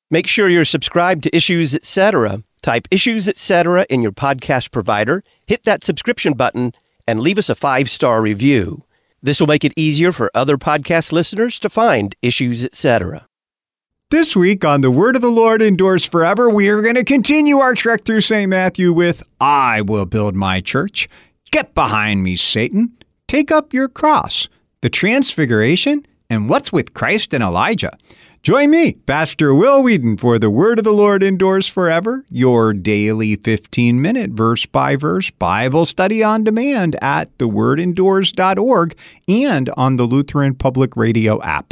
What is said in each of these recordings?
Make sure you're subscribed to Issues Etc. Type Issues Etc. in your podcast provider, hit that subscription button, and leave us a 5-star review. This will make it easier for other podcast listeners to find Issues Etc. This week on The Word of the Lord Endures Forever, we are going to continue our trek through St. Matthew with I Will Build My Church, Get Behind Me, Satan, Take Up Your Cross, the Transfiguration, and What's with Christ and Elijah. Join me, Pastor Will Whedon, for The Word of the Lord Endures Forever, your daily 15-minute verse-by-verse Bible study on demand at thewordendures.org and on the Lutheran Public Radio app.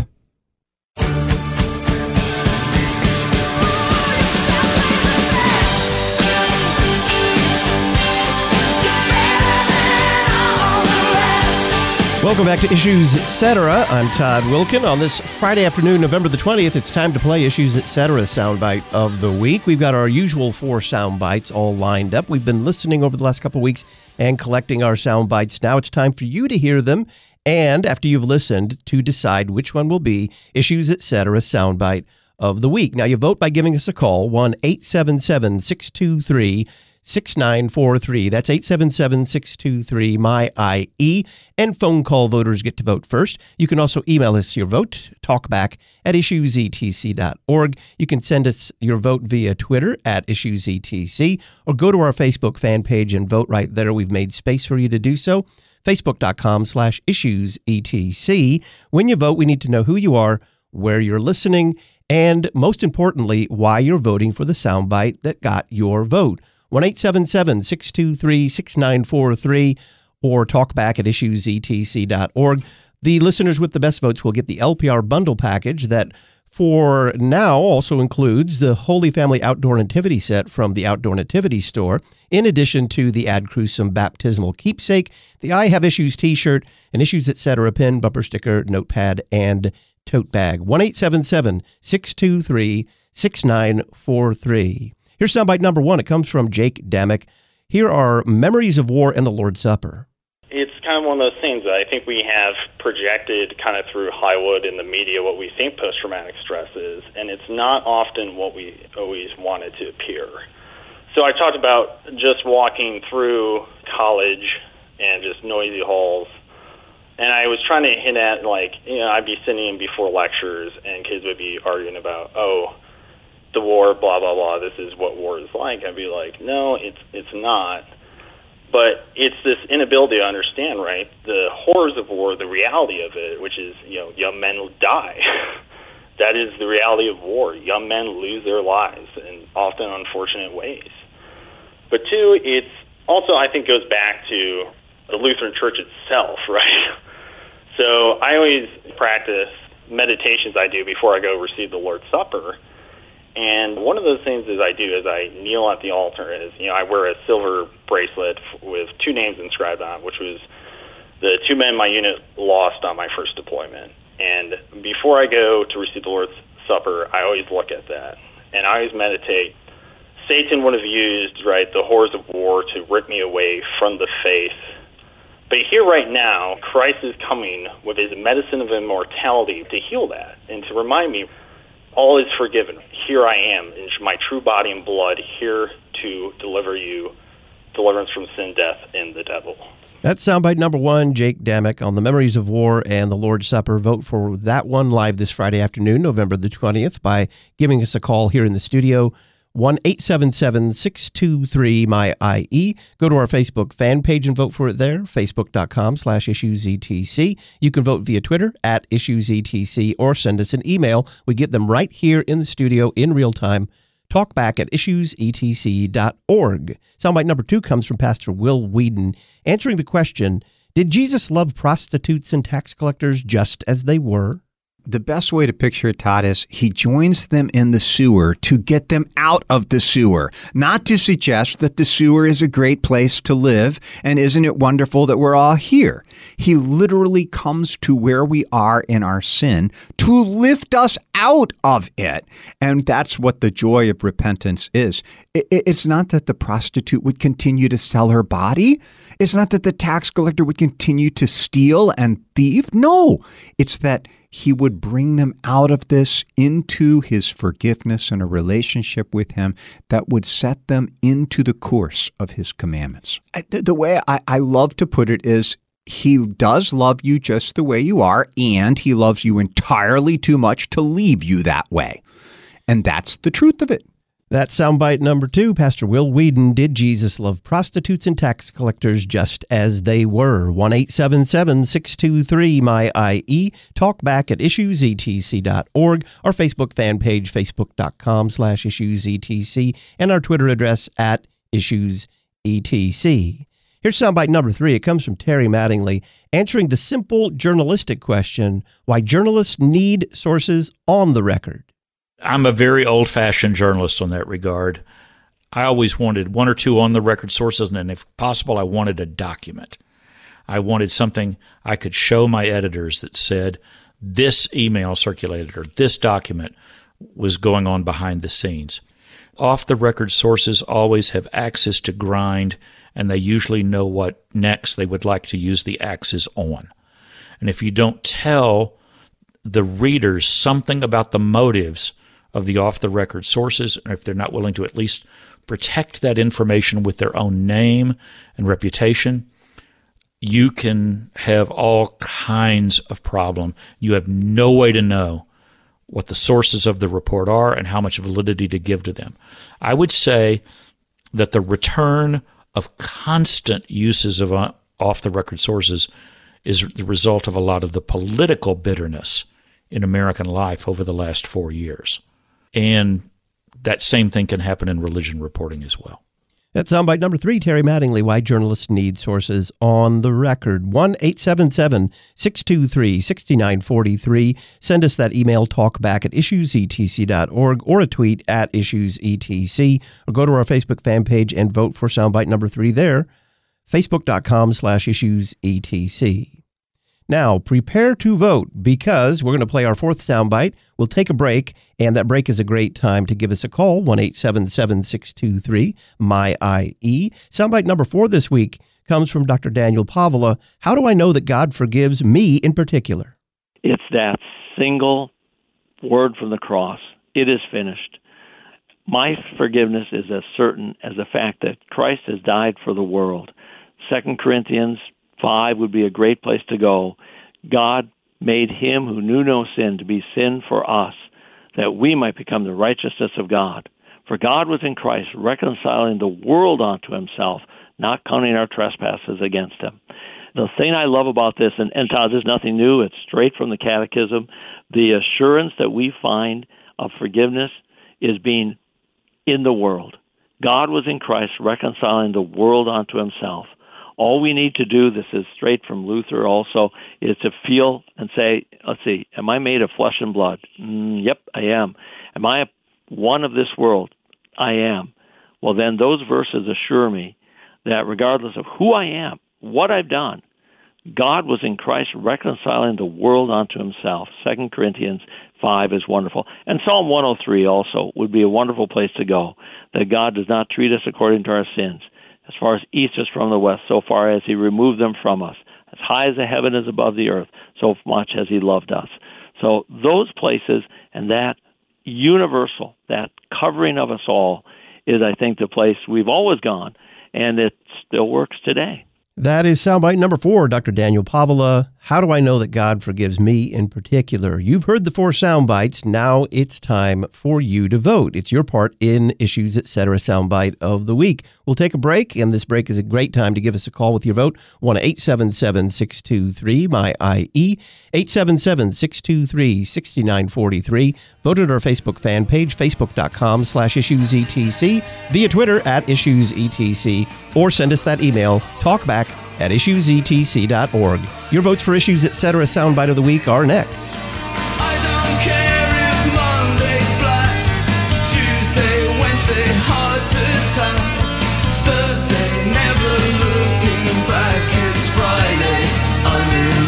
Welcome back to Issues Etc. I'm Todd Wilkin. On this Friday afternoon, November the 20th, it's time to play Issues Etc. soundbite of the week. We've got our usual 4 soundbites all lined up. We've been listening over the last couple of weeks and collecting our soundbites. Now it's time for you to hear them, and after you've listened, to decide which one will be Issues Etc. soundbite of the week. Now you vote by giving us a call, 1-877-623-6943. That's 877-623-MY-IE. And phone call voters get to vote first. You can also email us your vote, talkback@issuesetc.org. You can send us your vote via Twitter @issuesetc, or go to our Facebook fan page and vote right there. We've made space for you to do so. Facebook.com/issuesetc. When you vote, we need to know who you are, where you're listening, and most importantly, why you're voting for the soundbite that got your vote. 1-877-623-6943 or talkback@issuesetc.org. The listeners with the best votes will get the LPR bundle package that for now also includes the Holy Family Outdoor Nativity set from the Outdoor Nativity store, in addition to the Ad Crucem baptismal keepsake, the I Have Issues t-shirt, an Issues Etc. pin, bumper sticker, notepad, and tote bag. 1-877-623-6943. Here's soundbite number 1. It comes from Jake Damick. Here are Memories of War and the Lord's Supper. It's kind of one of those things that I think we have projected kind of through Hollywood and the media what we think post-traumatic stress is, and it's not often what we always want it to appear. So I talked about just walking through college and just noisy halls, and I was trying to hint at, I'd be sitting in before lectures, and kids would be arguing about, the war, blah, blah, blah, this is what war is like. I'd be like, no, it's not. But it's this inability to understand, right, the horrors of war, the reality of it, which is, young men die. That is the reality of war. Young men lose their lives in often unfortunate ways. But 2, it's also, I think, goes back to the Lutheran Church itself, right? So I always practice meditations I do before I go receive the Lord's Supper. And one of those things I do is I kneel at the altar. I wear a silver bracelet with 2 names inscribed on it, which was the 2 men my unit lost on my first deployment. And before I go to receive the Lord's Supper, I always look at that. And I always meditate. Satan would have used, the horrors of war to rip me away from the faith. But here right now, Christ is coming with his medicine of immortality to heal that and to remind me, all is forgiven. Here I am in my true body and blood, here to deliver you deliverance from sin, death, and the devil. That's soundbite number 1, Jake Damick, on the Memories of War and the Lord's Supper. Vote for that one live this Friday afternoon, November the 20th, by giving us a call here in the studio, 1-877-623-MY-IE. Go to our Facebook fan page and vote for it there, facebook.com/issuesetc. You can vote via Twitter @issuesetc or send us an email. We get them right here in the studio in real time. Talkback@issuesetc.org. Soundbite number 2 comes from Pastor Will Whedon, answering the question, did Jesus love prostitutes and tax collectors just as they were? The best way to picture it, Todd, is he joins them in the sewer to get them out of the sewer, not to suggest that the sewer is a great place to live and isn't it wonderful that we're all here. He literally comes to where we are in our sin to lift us out of it. And that's what the joy of repentance is. It's not that the prostitute would continue to sell her body. It's not that the tax collector would continue to steal and thieve. No, it's that he would bring them out of this into his forgiveness and a relationship with him that would set them into the course of his commandments. The way I love to put it is, he does love you just the way you are, and he loves you entirely too much to leave you that way. And that's the truth of it. That's soundbite number 2. Pastor Will Whedon, Did Jesus Love Prostitutes and Tax Collectors Just As They Were? 1-877-623-MY-IE. Talk back at issuesetc.org, our Facebook fan page, facebook.com/issuesetc, and our Twitter address at issuesetc. Here's soundbite number 3. It comes from Terry Mattingly, answering the simple journalistic question, why journalists need sources on the record. I'm a very old-fashioned journalist on that regard. I always wanted 1 or 2 on-the-record sources, and if possible, I wanted a document. I wanted something I could show my editors that said, this email circulated or this document was going on behind the scenes. Off-the-record sources always have access to grind, and they usually know what next they would like to use the axes on. And if you don't tell the readers something about the motives of the off-the-record sources, and if they're not willing to at least protect that information with their own name and reputation, you can have all kinds of problem. You have no way to know what the sources of the report are and how much validity to give to them. I would say that the return of constant uses of off-the-record sources is the result of a lot of the political bitterness in American life over the last 4 years. And that same thing can happen in religion reporting as well. That's soundbite number 3, Terry Mattingly, Why Journalists Need Sources on the Record. 1-877-623-6943. Send us that email, talkback at issuesetc.org, or a tweet at issuesetc, or go to our Facebook fan page and vote for soundbite number 3 there, facebook.com/issuesetc. Now, prepare to vote, because we're going to play our 4th soundbite. We'll take a break, and that break is a great time to give us a call, 1-877-623-MY-IE. Soundbite number 4 this week comes from Dr. Daniel Pavla. How do I know that God forgives me in particular? It's that single word from the cross. It is finished. My forgiveness is as certain as the fact that Christ has died for the world. 2 Corinthians 5 would be a great place to go. God made him who knew no sin to be sin for us, that we might become the righteousness of God. For God was in Christ, reconciling the world unto himself, not counting our trespasses against him. The thing I love about this, and Todd, there's nothing new, it's straight from the Catechism, the assurance that we find of forgiveness is being in the world. God was in Christ, reconciling the world unto himself. All we need to do, this is straight from Luther also, is to feel and say, let's see, am I made of flesh and blood? Yep, I am. Am I one of this world? I am. Well, then those verses assure me that regardless of who I am, what I've done, God was in Christ reconciling the world unto himself. 2 Corinthians 5 is wonderful. And Psalm 103 also would be a wonderful place to go, that God does not treat us according to our sins. As far as east is from the west, so far as he removed them from us. As high as the heaven is above the earth, so much has he loved us. So those places and that universal, that covering of us all, is, I think, the place we've always gone, and it still works today. That is soundbite number 4, Dr. Daniel Pavla. How do I know that God forgives me in particular? You've heard the 4 soundbites. Now it's time for you to vote. It's your part in Issues Etc. Soundbite of the Week. We'll take a break, and this break is a great time to give us a call with your vote. 1-877-623-MY-IE, 877-623-6943. Vote at our Facebook fan page, facebook.com/issuesetc, via Twitter at issuesetc, or send us that email, talkback at issuesetc.org. Your votes for Issues Etc. Soundbite of the Week are next. I don't care if Monday's black, Tuesday, Wednesday, hard to tell, Thursday, never looking back, it's Friday, I'm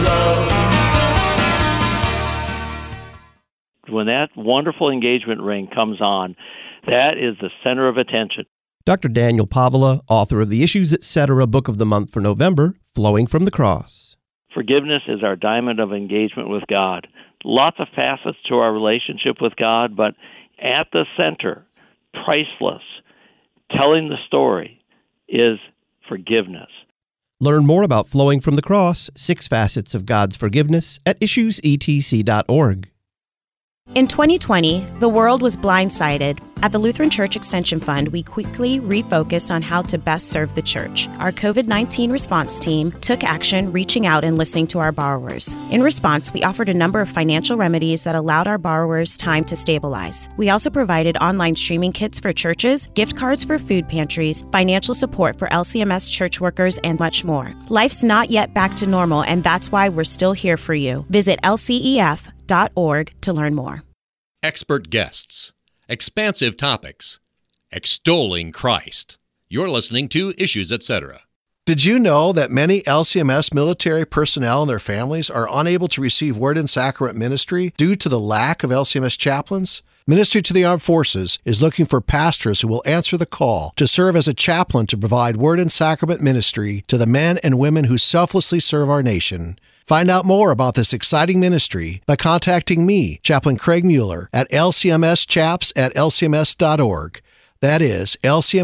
in love. When that wonderful engagement ring comes on, that is the center of attention. Dr. Daniel Pavla, author of the Issues Etc. Book of the Month for November, Flowing from the Cross. Forgiveness is our diamond of engagement with God. lots of facets to our relationship with God, but at the center, priceless, telling the story, is forgiveness. Learn more about Flowing from the Cross, 6 Facets of God's Forgiveness at issuesetc.org. In 2020, the world was blindsided. At the Lutheran Church Extension Fund, we quickly refocused on how to best serve the church. Our COVID-19 response team took action, reaching out and listening to our borrowers. In response, we offered a number of financial remedies that allowed our borrowers time to stabilize. We also provided online streaming kits for churches, gift cards for food pantries, financial support for LCMS church workers, and much more. Life's not yet back to normal, and that's why we're still here for you. Visit lcef.org to learn more. Expert guests, expansive topics, extolling Christ. You're listening to Issues, Etc. Did you know that many LCMS military personnel and their families are unable to receive Word and Sacrament ministry due to the lack of LCMS chaplains? Ministry to the Armed Forces is looking for pastors who will answer the call to serve as a chaplain to provide Word and Sacrament ministry to the men and women who selflessly serve our nation. Find out more about this exciting ministry by contacting me, Chaplain Craig Mueller, at lcmschaps@lcms.org. That is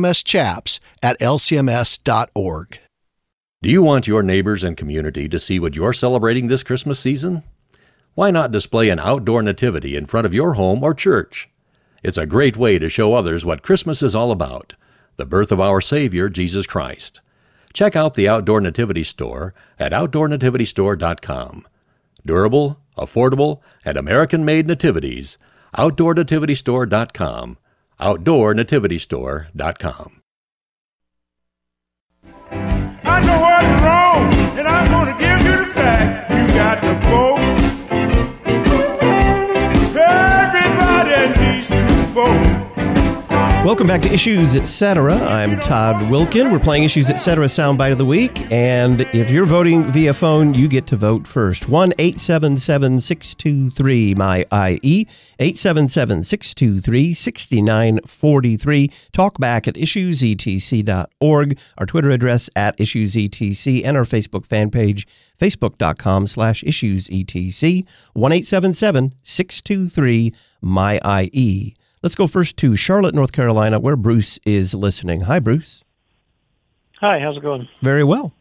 lcmschaps@lcms.org. Do you want your neighbors and community to see what you're celebrating this Christmas season? Why not display an outdoor nativity in front of your home or church? It's a great way to show others what Christmas is all about, the birth of our Savior, Jesus Christ. Check out the Outdoor Nativity Store at OutdoorNativityStore.com. Durable, affordable, and American-made nativities. OutdoorNativityStore.com. OutdoorNativityStore.com. I know what's wrong, and I'm going to give you the fact. You got to vote. Everybody needs to vote. Welcome back to Issues, Etc. I'm Todd Wilkin. We're playing Issues, Etc. Soundbite of the Week. And if you're voting via phone, you get to vote first. 1-877-623-MY-IE, 877-623-6943. Talk back at issuesetc.org, our Twitter address at issuesetc, and our Facebook fan page, facebook.com/issuesetc, 1-877-623-MY-IE. Let's go first to Charlotte, North Carolina, where Bruce is listening. Hi, Bruce. Hi, how's it going? Very well.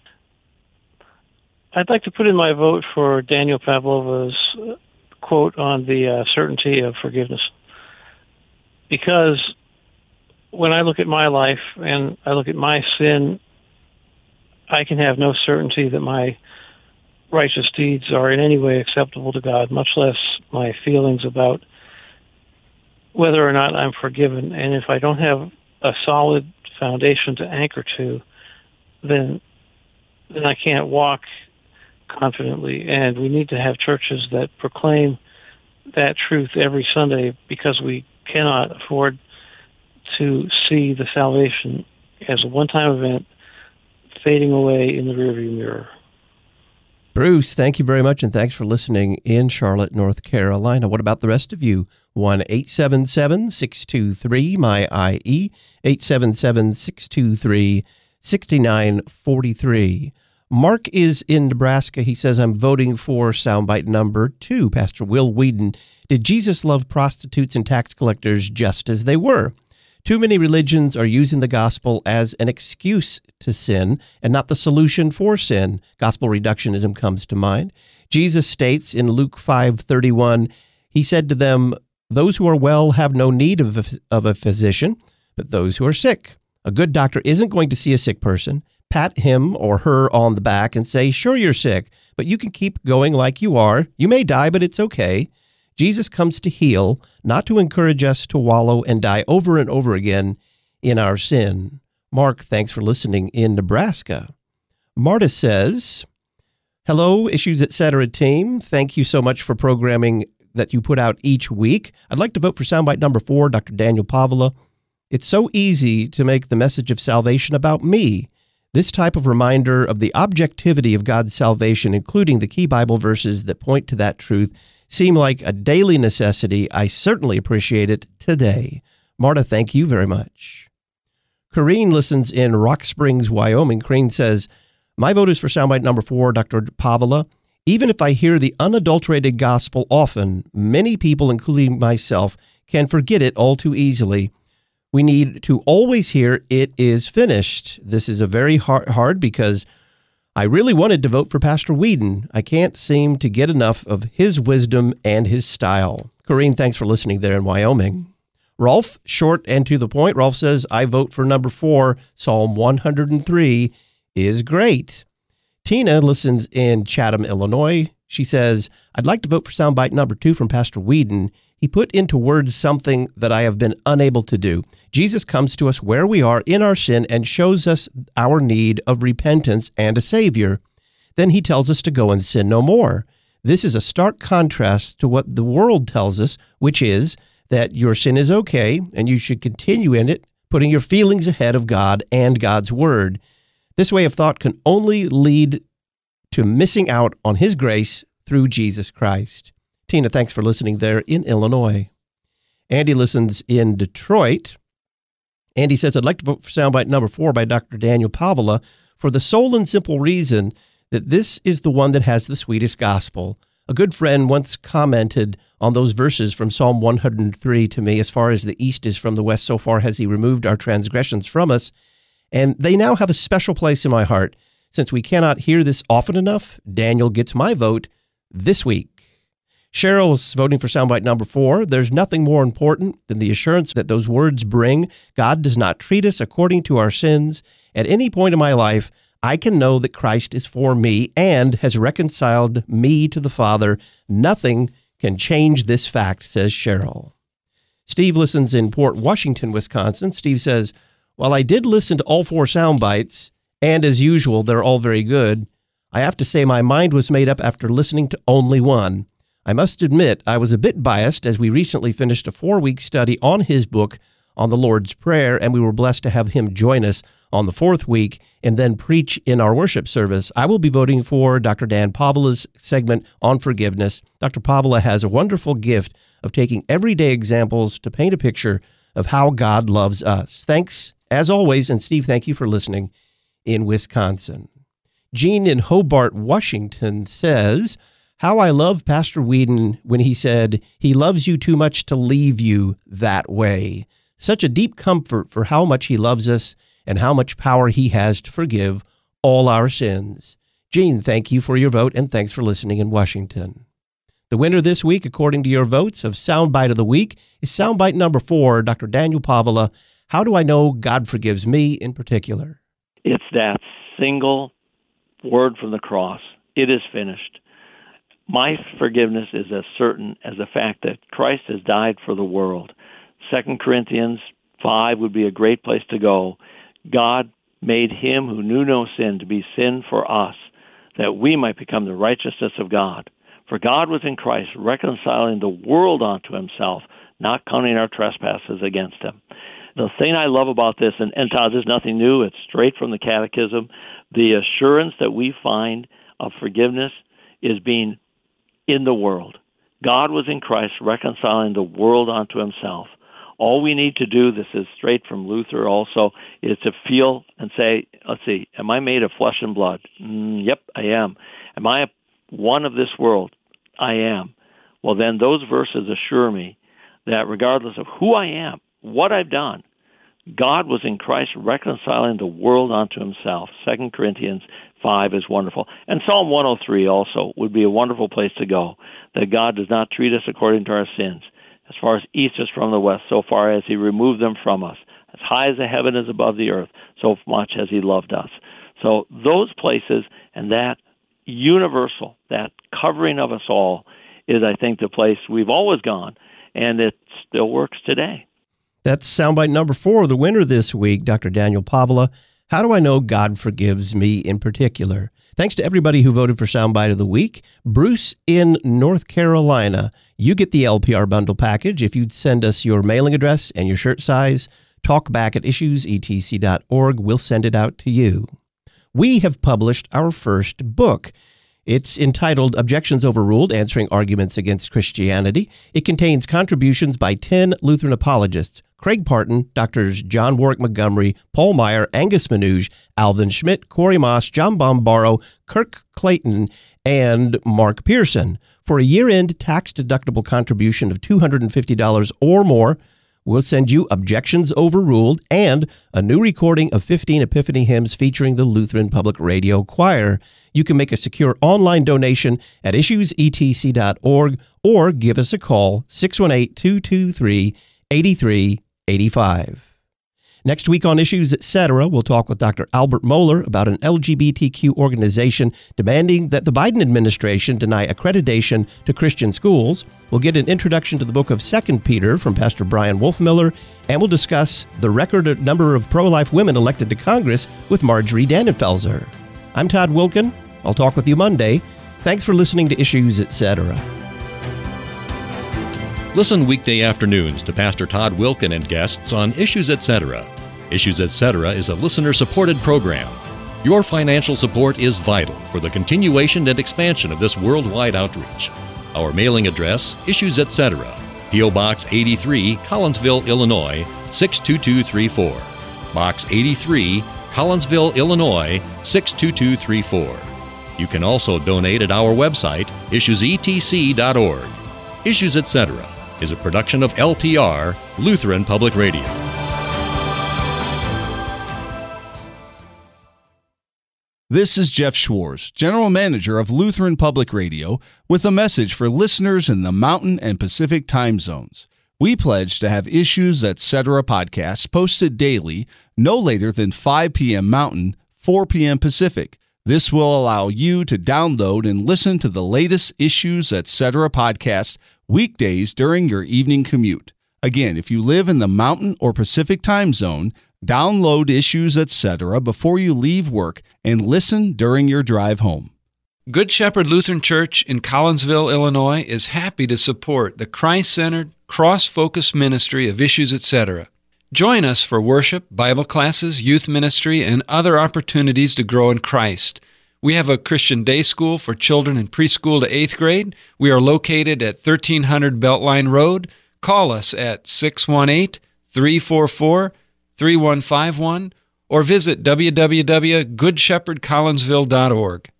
I'd like to put in my vote for Daniel Pavlova's quote on the certainty of forgiveness. Because when I look at my life and I look at my sin, I can have no certainty that my righteous deeds are in any way acceptable to God, much less my feelings about whether or not I'm forgiven. And if I don't have a solid foundation to anchor to, then I can't walk confidently. And we need to have churches that proclaim that truth every Sunday, because we cannot afford to see the salvation as a one-time event fading away in the rearview mirror. Bruce, thank you very much, and thanks for listening in Charlotte, North Carolina. What about the rest of you? 1-877-623-MY-IE, 877-623-6943. Mark is in Nebraska. He says, I'm voting for soundbite number 2. Pastor Will Whedon, did Jesus love prostitutes and tax collectors just as they were? Too many religions are using the gospel as an excuse to sin and not the solution for sin. Gospel reductionism comes to mind. Jesus states in Luke 5:31, he said to them, those who are well have no need of a physician, but those who are sick. A good doctor isn't going to see a sick person, pat him or her on the back and say, sure, you're sick, but you can keep going like you are. You may die, but it's okay. Jesus comes to heal, not to encourage us to wallow and die over and over again in our sin. Mark, thanks for listening in Nebraska. Marta says, hello, Issues Etc. team. Thank you so much for programming that you put out each week. I'd like to vote for soundbite number 4, Dr. Daniel Pavla. It's so easy to make the message of salvation about me. This type of reminder of the objectivity of God's salvation, including the key Bible verses that point to that truth, seem like a daily necessity. I certainly appreciate it today. Marta, thank you very much. Corrine listens in Rock Springs, Wyoming. Corrine says, my vote is for soundbite number 4, Dr. Pavla. Even if I hear the unadulterated gospel often, many people, including myself, can forget it all too easily. We need to always hear, "It is finished." This is a very hard because I really wanted to vote for Pastor Whedon. I can't seem to get enough of his wisdom and his style. Corrine, thanks for listening there in Wyoming. Rolf, short and to the point. Rolf says, I vote for number 4, Psalm 103 is great. Tina listens in Chatham, Illinois. She says, I'd like to vote for soundbite number 2 from Pastor Whedon. He put into words something that I have been unable to do. Jesus comes to us where we are in our sin and shows us our need of repentance and a Savior. Then he tells us to go and sin no more. This is a stark contrast to what the world tells us, which is that your sin is okay and you should continue in it, putting your feelings ahead of God and God's Word. This way of thought can only lead to missing out on His grace through Jesus Christ. Tina, thanks for listening there in Illinois. Andy listens in Detroit. Andy says, I'd like to vote for soundbite number 4 by Dr. Daniel Pavela for the sole and simple reason that this is the one that has the sweetest gospel. A good friend once commented on those verses from Psalm 103 to me, as far as the east is from the west, so far has He removed our transgressions from us. And they now have a special place in my heart. Since we cannot hear this often enough, Daniel gets my vote this week. Cheryl is voting for soundbite number 4. There's nothing more important than the assurance that those words bring. God does not treat us according to our sins. At any point in my life, I can know that Christ is for me and has reconciled me to the Father. Nothing can change this fact, says Cheryl. Steve listens in Port Washington, Wisconsin. Steve says, while I did listen to all 4 soundbites, and as usual, they're all very good, I have to say my mind was made up after listening to only one. I must admit I was a bit biased as we recently finished a 4-week study on his book on the Lord's Prayer, and we were blessed to have him join us on the 4th week and then preach in our worship service. I will be voting for Dr. Dan Pavela's segment on forgiveness. Dr. Pavela has a wonderful gift of taking everyday examples to paint a picture of how God loves us. Thanks, as always, and Steve, thank you for listening in Wisconsin. Jean in Hobart, Washington says, how I love Pastor Whedon when he said, he loves you too much to leave you that way. Such a deep comfort for how much he loves us and how much power he has to forgive all our sins. Jean, thank you for your vote, and thanks for listening in Washington. The winner this week, according to your votes, of Soundbite of the Week is Soundbite number 4, Dr. Daniel Pavela. How do I know God forgives me in particular? It's that single word from the cross. It is finished. My forgiveness is as certain as the fact that Christ has died for the world. 2 Corinthians 5 would be a great place to go. God made him who knew no sin to be sin for us, that we might become the righteousness of God. For God was in Christ, reconciling the world unto himself, not counting our trespasses against him. The thing I love about this, and Todd, there's nothing new, it's straight from the Catechism, the assurance that we find of forgiveness is being in the world. God was in Christ, reconciling the world unto himself. All we need to do, this is straight from Luther also, is to feel and say, let's see, am I made of flesh and blood? Yep, I am. Am I one of this world? I am. Well, then those verses assure me that regardless of who I am, what I've done, God was in Christ reconciling the world unto himself. 2 Corinthians 5 is wonderful. And Psalm 103 also would be a wonderful place to go, that God does not treat us according to our sins. As far as east is from the west, so far as he removed them from us. As high as the heaven is above the earth, so much has he loved us. So those places and that universal, that covering of us all is, I think, the place we've always gone, and it still works today. That's soundbite number 4, the winner this week, Dr. Daniel Pavela. How do I know God forgives me in particular? Thanks to everybody who voted for Soundbite of the Week. Bruce in North Carolina, you get the LPR bundle package if you'd send us your mailing address and your shirt size. Talkback@issuesetc.org. We'll send it out to you. We have published our first book. It's entitled Objections Overruled, Answering Arguments Against Christianity. It contains contributions by 10 Lutheran apologists, Craig Parton, Drs. John Warwick Montgomery, Paul Meyer, Angus Manouge, Alvin Schmidt, Corey Moss, John Bombaro, Kirk Clayton, and Mark Pearson. For a year-end tax-deductible contribution of $250 or more, we'll send you Objections Overruled and a new recording of 15 Epiphany hymns featuring the Lutheran Public Radio Choir. You can make a secure online donation at issuesetc.org or give us a call, 618-223-8385. Next week on Issues Etc., we'll talk with Dr. Albert Mohler about an LGBTQ organization demanding that the Biden administration deny accreditation to Christian schools. We'll get an introduction to the book of 2 Peter from Pastor Brian Wolfmiller, and we'll discuss the record number of pro-life women elected to Congress with Marjorie Dannenfelser. I'm Todd Wilkin. I'll talk with you Monday. Thanks for listening to Issues Etc. Listen weekday afternoons to Pastor Todd Wilkin and guests on Issues Etc. Issues Etc. is a listener-supported program. Your financial support is vital for the continuation and expansion of this worldwide outreach. Our mailing address, Issues Etc., P.O. Box 83, Collinsville, Illinois, 62234. Box 83, Collinsville, Illinois, 62234. You can also donate at our website, issuesetc.org. Issues Etc. is a production of LPR, Lutheran Public Radio. This is Jeff Schwartz, General Manager of Lutheran Public Radio, with a message for listeners in the Mountain and Pacific time zones. We pledge to have Issues Etc. podcasts posted daily, no later than 5 p.m. Mountain, 4 p.m. Pacific. This will allow you to download and listen to the latest Issues Etc. podcast weekdays during your evening commute. Again, if you live in the Mountain or Pacific time zone, download Issues Etc. before you leave work and listen during your drive home. Good Shepherd Lutheran Church in Collinsville, Illinois is happy to support the Christ-centered, cross-focused ministry of Issues Etc. Join us for worship, Bible classes, youth ministry, and other opportunities to grow in Christ. We have a Christian day school for children in preschool to 8th grade. We are located at 1300 Beltline Road. Call us at 618-344-3151 or visit www.goodshepherdcollinsville.org.